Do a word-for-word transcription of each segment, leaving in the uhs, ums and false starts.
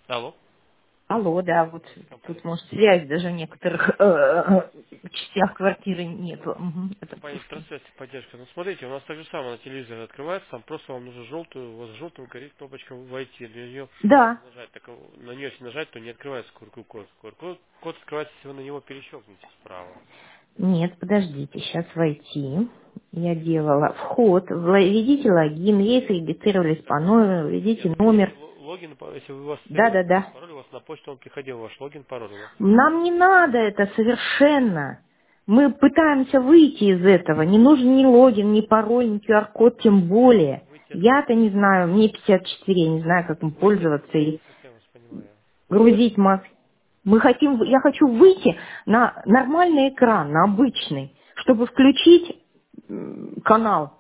Алло, Алло, да, вот компания. тут, может, связь даже в некоторых э, э, частях квартиры нету. Мгм, это Компания Пушкин. Электросвязь поддержка. Ну смотрите, у нас так же самое на телевизоре открывается, там просто вам нужно желтую, у вас желтым горит кнопочка войти. На нее Да, нажать, так, на нее если нажать, то не открывается Q R-код. Q R-код код открывается, если вы на него перещелкнете справа. нет, подождите, сейчас войти. Я делала вход, введите логин, если регистрировались Так, по номеру, введите нет, введите номер. ло- логин, по- если у вас первый логин и Да-да-да. пароль, у вас на почту он приходил, ваш логин, пароль у вас. Нам не надо это совершенно. Мы пытаемся выйти из этого. Не нужен ни логин, ни пароль, ни Q R-код, тем более. Выйти откуда? Я-то не знаю, мне пятьдесят четыре, я не знаю, как им Выйти откуда? пользоваться Я и не совсем вас понимаю. грузить масс. Мы хотим, я хочу выйти на нормальный экран, на обычный, чтобы включить м, канал.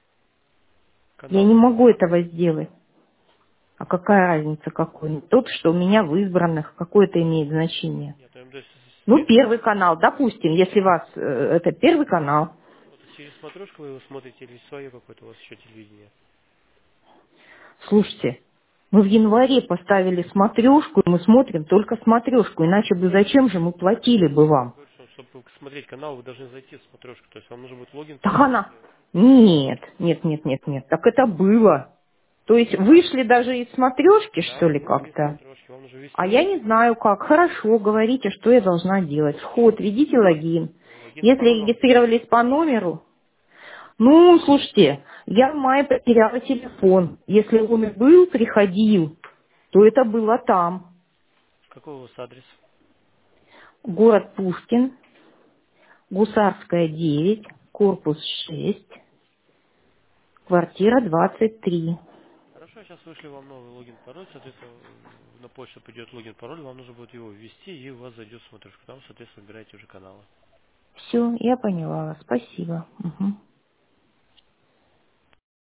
Я Канал. не могу этого сделать. А какая разница какой? Тот, что у меня в избранных, какое это имеет значение. Нет, я имею в виду, с- с- Ну, через, первый канал, допустим, если вас, э, это первый канал. вот через смотрешку вы его смотрите или свое какое-то у вас еще телевидение? Слушайте, мы в январе поставили смотрешку, и мы смотрим только смотрешку, иначе бы зачем же мы платили бы Я вам? говорю, что чтобы смотреть канал, вы должны зайти в смотрешку. То есть вам нужно будет логин, Так пароль она... сделать. Нет, нет, нет, нет, нет, так это было. То есть вышли даже из смотрешки, Да, что вы ли, вышли из как-то? смотрешки, вам нужно ввести А я логин, не знаю как. Хорошо, говорите, что я должна делать. Вход, введите логин. логин и Если пароль вам регистрировались по номеру, ну, слушайте, я в мае потеряла телефон. Если он и был, приходил, то это было там. какой у вас адрес? Город Пушкин, Гусарская, девять, корпус шесть, квартира двадцать три. Хорошо, сейчас вышли вам новый логин, пароль, соответственно, на почту придет логин, пароль, вам нужно будет его ввести, и у вас зайдет в смотрешку. Там, соответственно, выбираете уже каналы. Все, я поняла вас. Спасибо. Мгм.